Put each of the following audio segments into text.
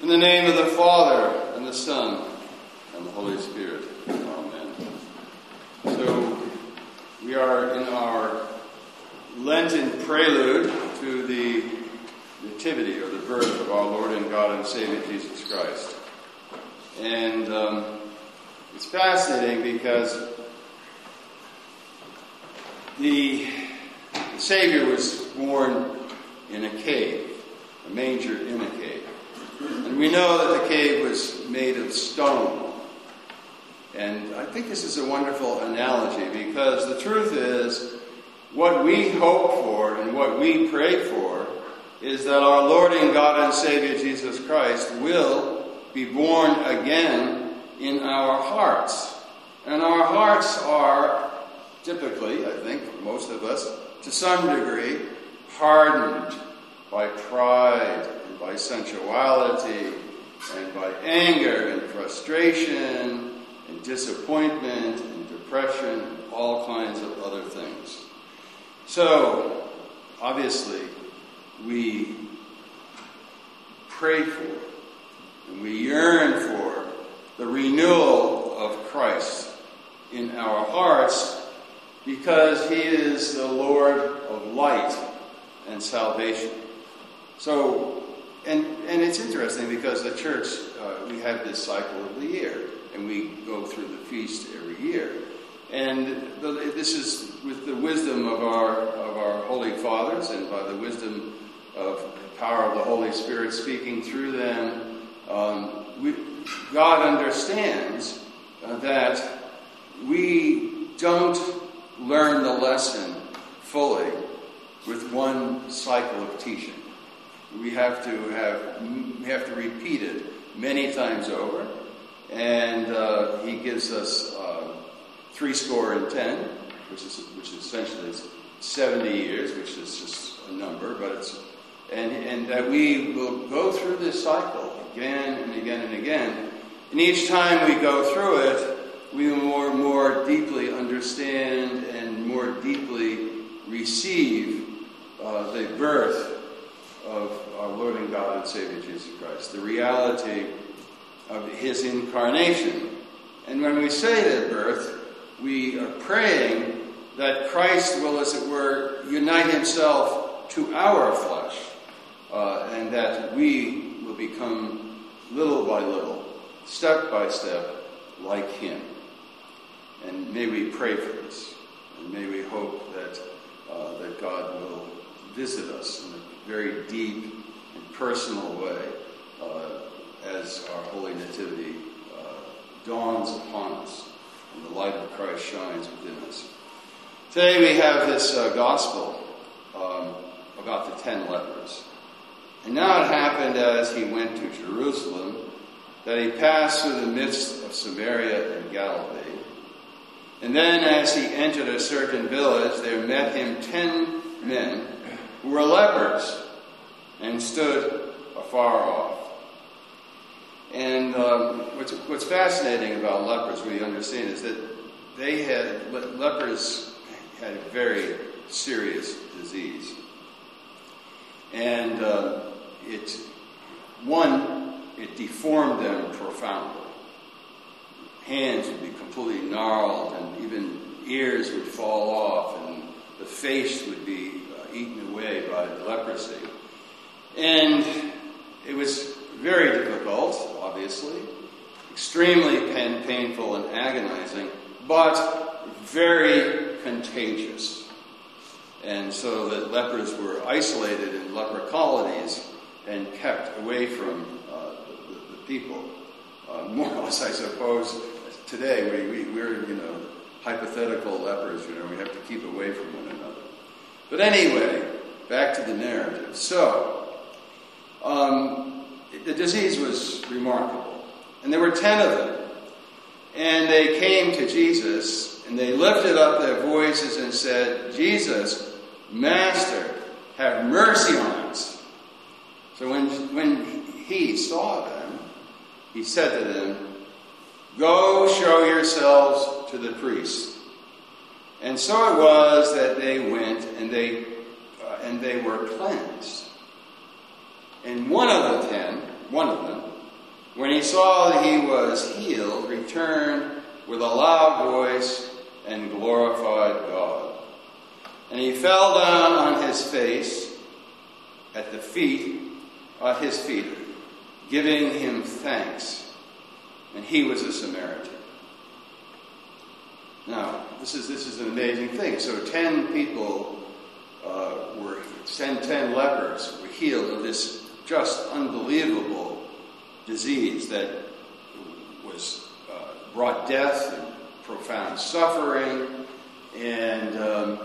the name of the Father, and the Son, and the Holy Spirit. Amen. So, we are in our Lenten prelude to the Nativity, or the birth of our Lord and God and Savior Jesus Christ. And it's fascinating because the Savior was born in a cave, a manger in a cave. And we know that the cave was made of stone. And I think this is a wonderful analogy because the truth is, what we hope for and what we pray for is that our Lord and God and Savior Jesus Christ will be born again in our hearts. And our hearts are typically, I think, most of us, to some degree, hardened by pride and by sensuality and by anger and frustration and disappointment and depression and all kinds of other things. So, obviously, we pray for and we yearn for the renewal of Christ in our hearts because He is the Lord of light and salvation. So, and it's interesting because the church, we have this cycle of the year, and we go through the feast every year. And this is with the wisdom of our holy fathers, and by the wisdom of the power of the Holy Spirit speaking through them. God understands that we don't learn the lesson fully with one cycle of teaching. We have to repeat it many times over, and He gives us 70, which essentially is 70 years, which is just a number, but it's and that we will go through this cycle again and again and again, and each time we go through it, we will more deeply understand and more deeply receive the birth of our Lord and God and Savior Jesus Christ, the reality of His incarnation. And when we say that birth, we are praying that Christ will, as it were, unite Himself to our flesh, and that we will become little by little, step by step, like Him. And may we pray for this, and may we hope that God will visit us in a very deep and personal way as our Holy Nativity dawns upon us and the light of Christ shines within us. Today we have this gospel about the 10 lepers. And now it happened as He went to Jerusalem that He passed through the midst of Samaria and Galilee. And then as He entered a certain village, there met Him 10 men who were lepers and stood afar off. And what's fascinating about lepers, we understand, is that lepers had a very serious disease. And it deformed them profoundly. Hands would be completely gnarled, and even ears would fall off, and the face would be eaten away by the leprosy. And it was very difficult, obviously, extremely painful and agonizing, but very contagious. And so that lepers were isolated in leper colonies and kept away from the people. More or less, I suppose, today we're hypothetical lepers. We have to keep away from one another. But anyway, back to the narrative. So, the disease was remarkable. And there were 10 of them. And they came to Jesus, and they lifted up their voices and said, "Jesus, Master, have mercy on us." So when He saw them, He said to them, "Go show yourselves to the priest." And so it was that they went, and they were cleansed. And one of them when he saw that he was healed, returned with a loud voice and glorified God. And he fell down on his face at his feet, giving him thanks. And he was a Samaritan. Now, this is an amazing thing. So 10 people 10 lepers were healed of this just unbelievable disease that was brought death and profound suffering and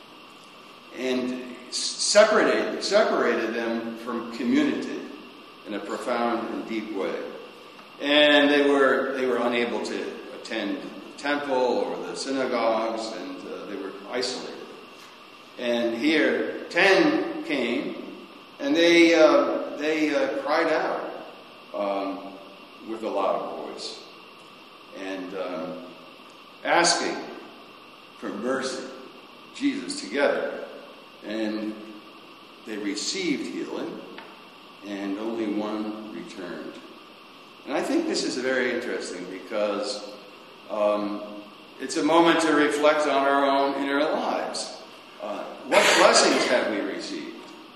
separated them from community in a profound and deep way. And they were unable to attend the temple or the synagogues, and they were isolated. And here, 10 came, and they cried out with a loud voice, and asking for mercy, Jesus, together. And they received healing, and only one returned. And I think this is very interesting because it's a moment to reflect on our own inner lives. What blessings have we received?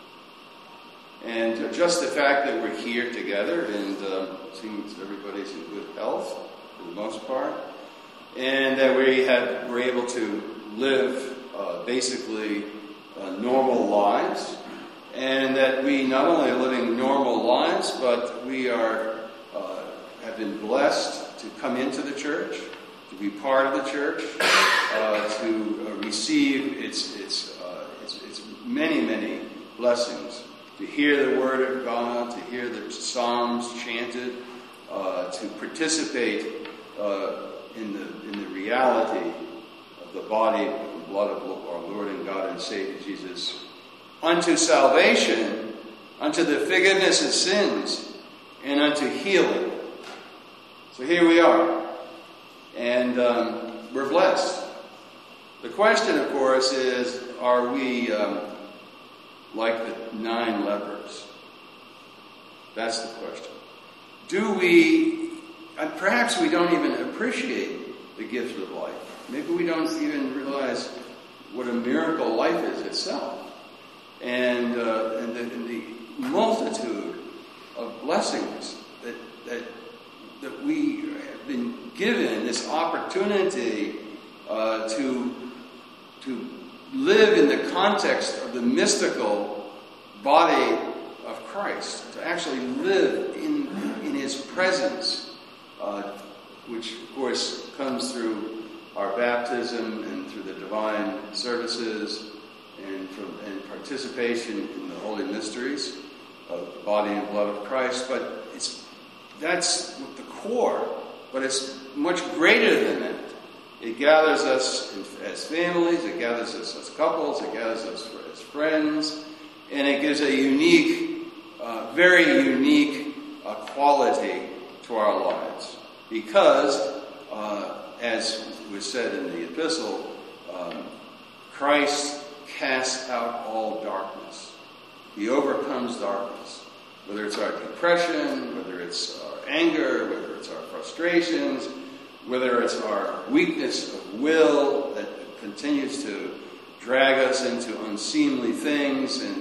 And just the fact that we're here together, and seems everybody's in good health for the most part, and that we're able to live basically normal lives, and that we not only are living normal lives, but we have been blessed to come into the church, to be part of the church, to receive its many, many blessings, to hear the Word of God, to hear the Psalms chanted, to participate in the reality of the body and blood of our Lord and God and Savior Jesus, unto salvation, unto the forgiveness of sins, and unto healing. So here we are, and we're blessed. The question, of course, is, are we like the 9 lepers? That's the question. Do we, perhaps we don't even appreciate the gift of life. Maybe we don't even realize what a miracle life is itself. And the multitude of blessings that we have been given, this opportunity to live in the context of the mystical body of Christ, to actually live in His presence, which of course comes through our baptism and through the divine services and participation in the holy mysteries of the body and blood of Christ. But that's the core, but it's much greater than that. It gathers us as families, it gathers us as couples, it gathers us as friends, and it gives a unique, very unique quality to our lives. Because, as was said in the epistle, Christ casts out all darkness. He overcomes darkness. Whether it's our depression, whether it's our anger, whether it's our frustrations, whether it's our weakness of will that continues to drag us into unseemly things and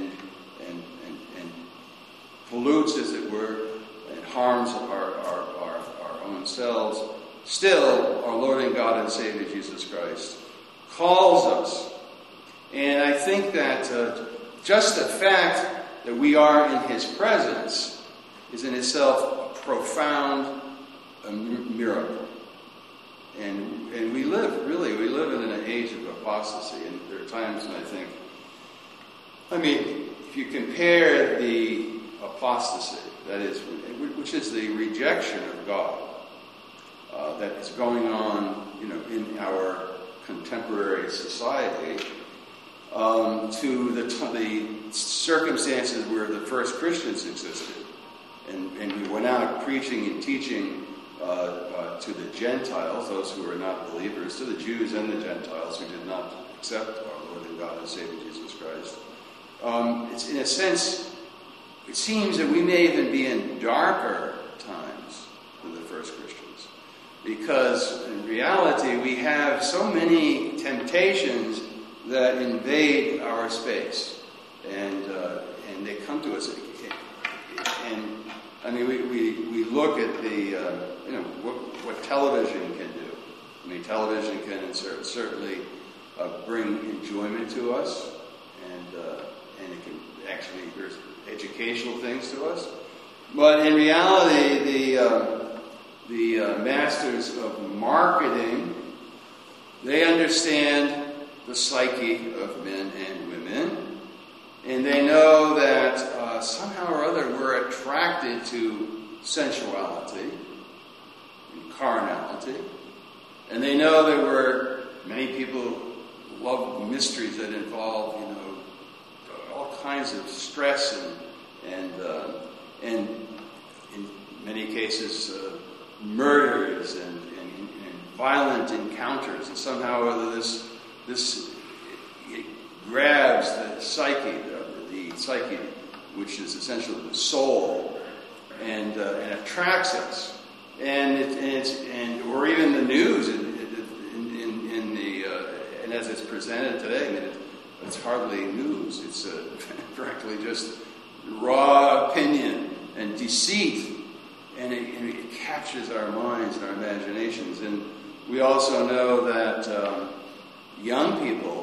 pollutes, as it were, and harms our own selves, still our Lord and God and Savior Jesus Christ calls us. And I think that just the fact that we are in His presence is in itself a profound miracle. And we live in an age of apostasy, and there are times when I think, if you compare the apostasy, that is, which is the rejection of God, that is going on, in our contemporary society, to the circumstances where the first Christians existed, and we went out preaching and teaching to the Gentiles, those who were not believers, to the Jews and the Gentiles who did not accept our Lord and God and Savior Jesus Christ. It's in a sense, it seems that we may even be in darker at times than the first Christians. Because in reality, we have so many temptations that invade our space. And they come to us. And I mean, we look at the, what television can do. I mean, television can certainly bring enjoyment to us, and it can actually, there's educational things to us. But in reality, the masters of marketing, they understand the psyche of men and women, and they know that somehow or other we're attracted to sensuality and carnality, and they know that many people love mysteries that involve, all kinds of stress and in many cases murders and violent encounters, and somehow or other this it grabs the psyche, which is essentially the soul, and attracts us, or even the news, and as it's presented today, I mean, it's hardly news. It's frankly just raw opinion and deceit, and it captures our minds and our imaginations. And we also know that young people,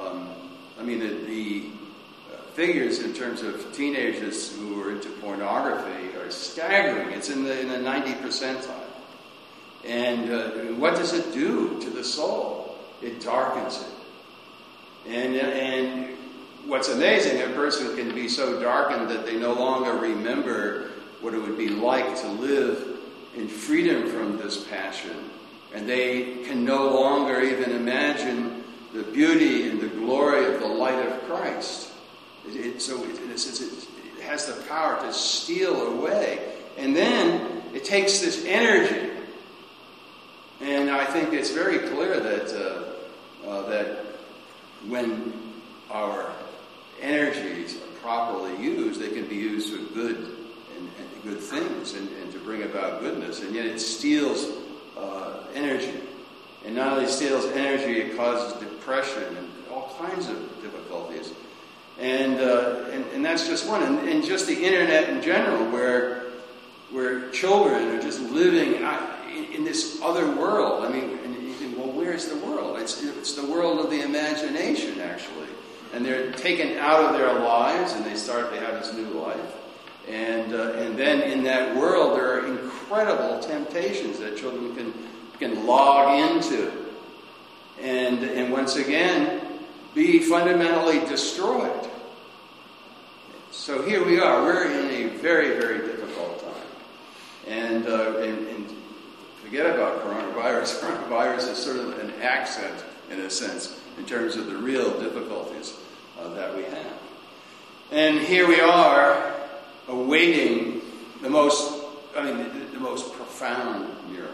the figures in terms of teenagers who are into pornography are staggering. It's in the 90 percentile. And what does it do to the soul? It darkens it. And what's amazing, a person can be so darkened that they no longer remember what it would be like to live in freedom from this passion. And they can no longer even imagine the beauty and the glory of the light of Christ. It has the power to steal away. And then it takes this energy. And I think it's very clear that when our energies are properly used, they can be used for good and good things and to bring about goodness. And yet it steals energy. And not only steals energy, it causes depression and all kinds of difficulties. And that's just one. And just the internet in general, where children are just living in this other world. I mean, and you think, well, where's the world? It's the world of the imagination, actually. And they're taken out of their lives, and they have this new life. And then in that world, there are incredible temptations that children can log into, and once again be fundamentally destroyed. So here we are. We're in a very, very difficult time, and forget about coronavirus. Coronavirus is sort of an accent, in a sense, in terms of the real difficulties that we have. And here we are, awaiting the most profound miracle,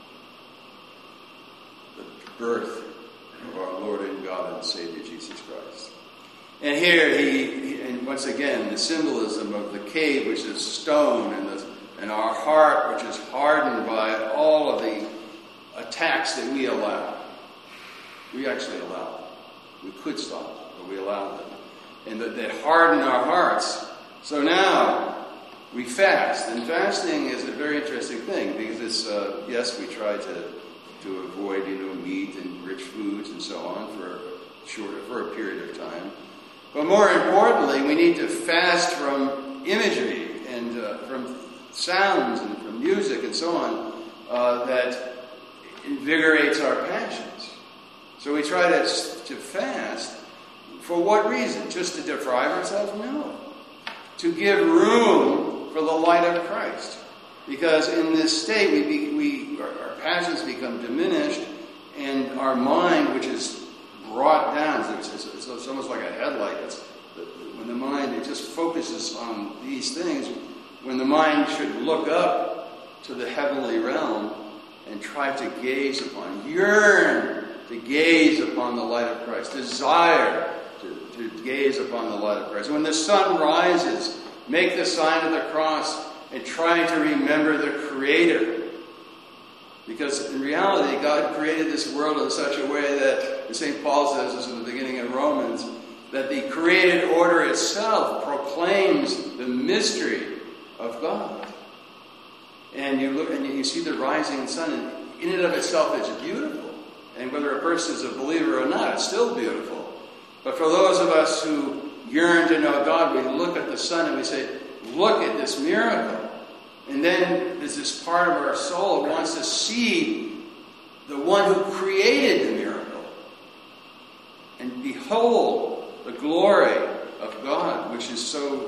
the birth of our Lord and God and Savior Jesus Christ. And here and once again, the symbolism of the cave, which is stone, and our heart, which is hardened by all of the attacks that we allow. We actually allow them. We could stop them, but we allow them. And that harden our hearts. So now we fast. And fasting is a very interesting thing, because it's, yes, we try to avoid, meat and rich foods and so on for a period of time. But more importantly, we need to fast from imagery and from sounds and from music and so on that invigorates our passions. So we try to fast. For what reason? Just to deprive ourselves? No. To give room for the light of Christ. Because in this state, our passions become diminished, and our mind, which is brought down, it's almost like a headlight. When the mind, it just focuses on these things, when the mind should look up to the heavenly realm and try to yearn to gaze upon the light of Christ, desire to gaze upon the light of Christ. When the sun rises, make the sign of the cross and trying to remember the Creator. Because in reality, God created this world in such a way that, as St. Paul says this in the beginning of Romans, that the created order itself proclaims the mystery of God. And you look and you see the rising sun, and in and of itself it's beautiful. And whether a person is a believer or not, it's still beautiful. But for those of us who yearn to know God, we look at the sun and we say, look at this miracle. And then there's this part of our soul that wants to see the one who created the miracle. And behold the glory of God, which is so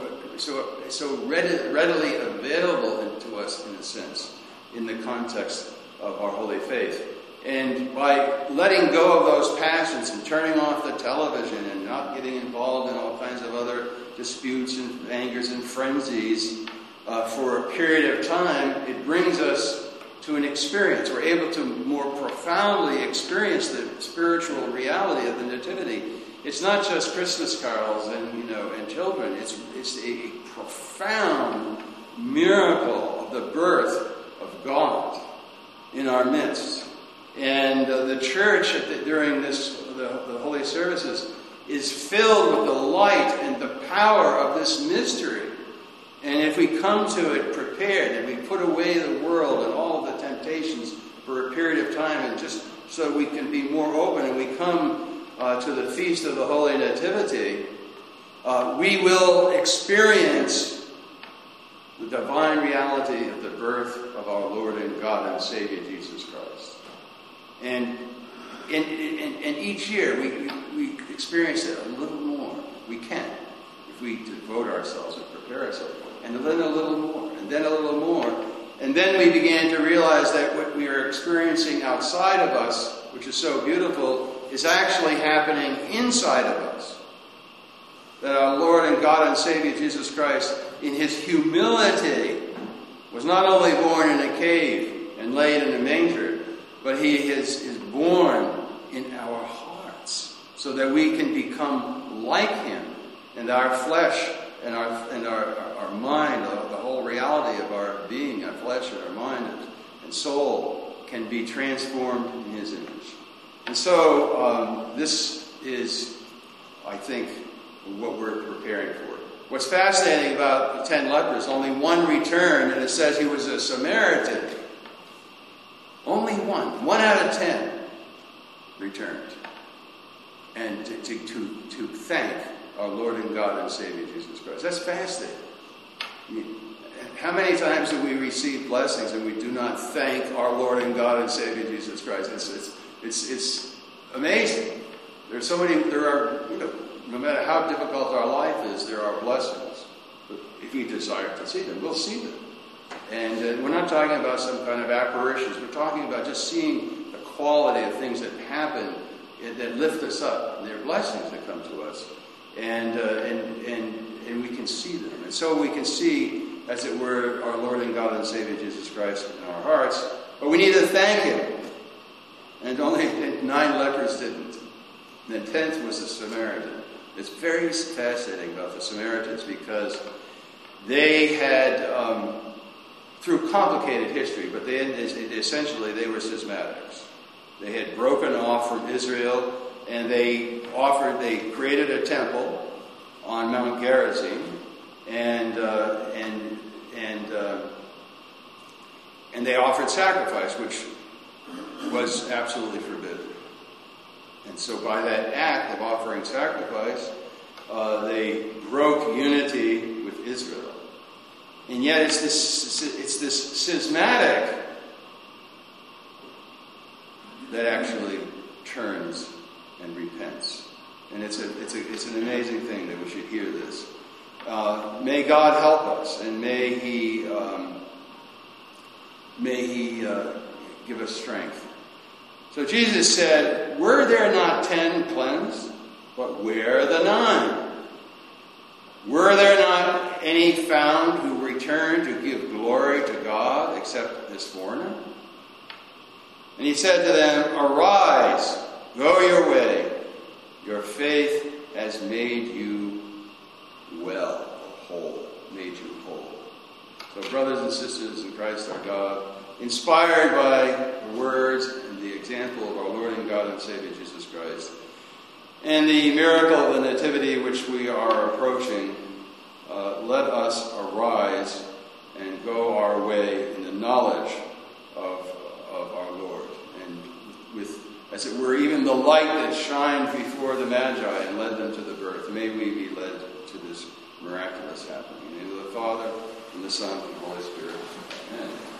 readily available to us, in a sense, in the context of our holy faith. And by letting go of those passions and turning off the television and not getting involved in all kinds of other disputes and angers and frenzies for a period of time, it brings us to an experience. We're able to more profoundly experience the spiritual reality of the Nativity. It's not just Christmas carols and children. It's a profound miracle of the birth of God in our midst. And the church during the holy services is filled with the light and the power of this mystery. And if we come to it prepared and we put away the world and all of the temptations for a period of time, and just so we can be more open, and we come to the feast of the Holy Nativity, we will experience the divine reality of the birth of our Lord and God and Savior Jesus Christ. And each year we experience it a little more. We can, if we devote ourselves and prepare ourselves. And then a little more, and then a little more. And then we began to realize that what we are experiencing outside of us, which is so beautiful, is actually happening inside of us. That our Lord and God and Savior Jesus Christ, in his humility, was not only born in a cave and laid in a manger, but he is born in our hearts, so that we can become like him, and our flesh and our mind, the whole reality of our being, our flesh and our mind and soul, can be transformed in his image. And so this is, I think, what we're preparing for. What's fascinating about the 10 lepers, only one returned, and it says he was a Samaritan. Only one. 1 out of 10 returned. And to thank our Lord and God and Savior Jesus Christ. That's fascinating. I mean, how many times do we receive blessings and we do not thank our Lord and God and Savior Jesus Christ? It's amazing. There are, no matter how difficult our life is, there are blessings. But if we desire to see them, we'll see them. And we're not talking about some kind of apparitions. We're talking about just seeing the quality of things that happen that lift us up. And they're blessings that come to us. And we can see them. And so we can see, as it were, our Lord and God and Savior Jesus Christ in our hearts. But we need to thank him. And only 9 lepers didn't. The 10th was the Samaritan. It's very fascinating about the Samaritans, because they had, through complicated history, but essentially they were schismatics. They had broken off from Israel, and they created a temple on Mount Gerizim, and they offered sacrifice, which was absolutely forbidden. And so by that act of offering sacrifice, they broke unity with Israel. And yet it's this schismatic that actually turns and repents. And it's an amazing thing that we should hear this. May God help us, and may He give us strength. So Jesus said, "Were there not 10 cleansed? But where are the 9? Were there not any found who returned to give glory to God except this foreigner?" And he said to them, "Arise, go your way. Your faith has made you well," whole, made you whole. So brothers and sisters in Christ our God, inspired by the words and the example of our Lord and God and Savior Jesus Christ, and the miracle of the Nativity which we are approaching, let us arise and go our way in the knowledge of our Lord. And with, as it were, even the light that shined before the Magi and led them to the birth, may we be led to this miraculous happening. In the name of the Father, and the Son, and the Holy Spirit. Amen.